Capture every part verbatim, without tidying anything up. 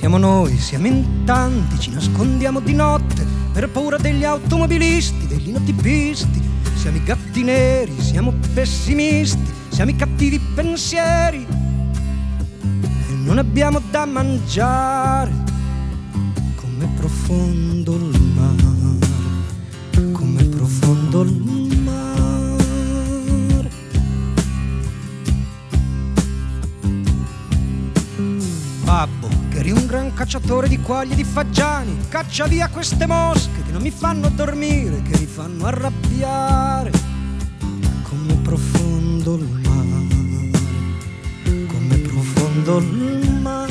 Siamo noi, siamo in tanti, ci nascondiamo di notte per paura degli automobilisti, degli notipisti. Siamo i gatti neri, siamo pessimisti, siamo i cattivi pensieri e non abbiamo da mangiare. Com'è profondo il mare, com'è profondo il mare. Babbo, che eri un gran cacciatore di quaglie e di fagiani, caccia via queste mosche che non mi fanno dormire, che mi fanno arrabbiare. Com'è profondo il mare, com'è profondo il mare.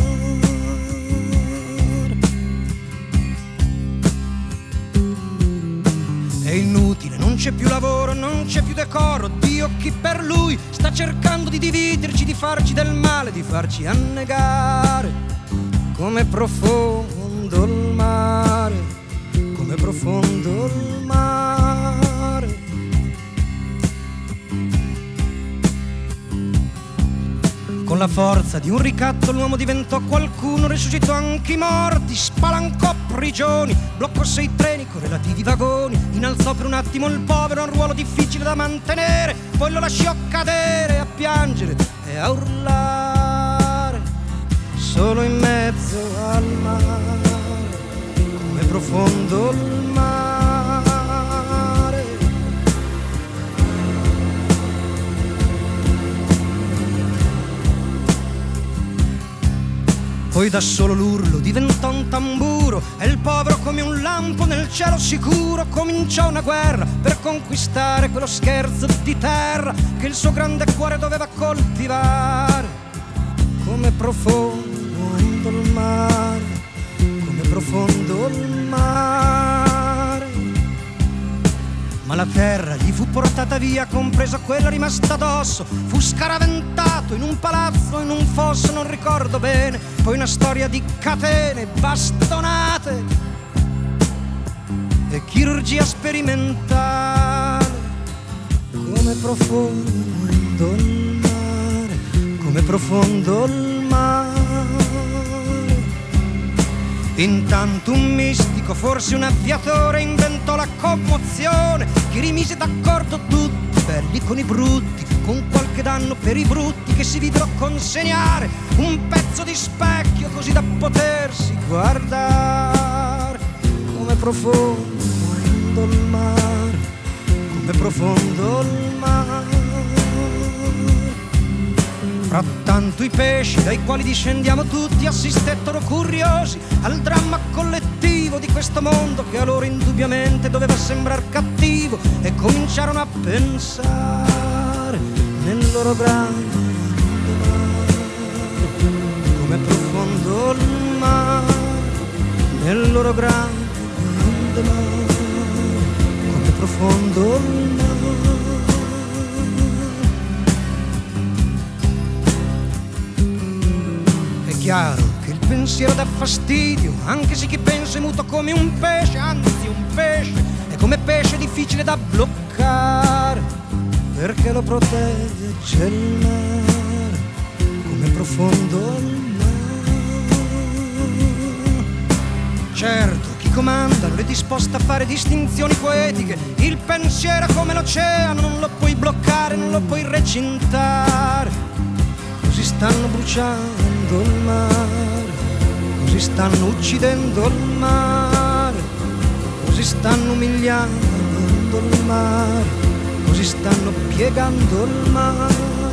È inutile, non c'è più lavoro, non c'è più decoro. Dio, chi per lui sta cercando di dividerci, di farci del male, di farci annegare. Com'è profondo il mare, com'è profondo il mare. Con la forza di un ricatto l'uomo diventò qualcuno, resuscitò anche i morti, spalancò prigioni, bloccò sei treni con relativi vagoni, innalzò per un attimo il povero a un ruolo difficile da mantenere, poi lo lasciò cadere a piangere e a urlare, solo in mezzo al mare. Com'è profondo il mare. Poi da solo l'urlo diventò un tamburo e il povero come un lampo nel cielo sicuro cominciò una guerra per conquistare quello scherzo di terra che il suo grande cuore doveva coltivare. Com'è profondo il mare, com'è profondo il mare. Ma la terra gli fu portata via, compresa quella rimasta addosso. Fu scaraventato in un palazzo, in un fosso, non ricordo bene. Poi una storia di catene, bastonate e chirurgia sperimentale. Com'è profondo il mare, com'è profondo il mare. Intanto un mistico, forse un aviatore, inventò la commozione che rimise d'accordo tutti, belli con i brutti, con qualche danno per i brutti che si videro consegnare un pezzo di specchio così da potersi guardare. Com'è profondo il mare, com'è profondo il mare. Frattanto i pesci dai quali discendiamo tutti assistettero curiosi al dramma collettivo di questo mondo che a loro indubbiamente doveva sembrar cattivo e cominciarono a pensare nel loro grande mare. Com'è profondo il mare, nel loro grande mare. Com'è profondo il mare. Chiaro che il pensiero dà fastidio, anche se chi pensa è muto come un pesce, anzi un pesce è come pesce difficile da bloccare, perché lo protegge il mare, come profondo il mare. Certo, chi comanda non è disposto a fare distinzioni poetiche, il pensiero è come l'oceano, non lo puoi bloccare, non lo puoi recintare. Così stanno bruciando il mare, così stanno uccidendo il mare, così stanno umiliando il mare, così stanno piegando il mare.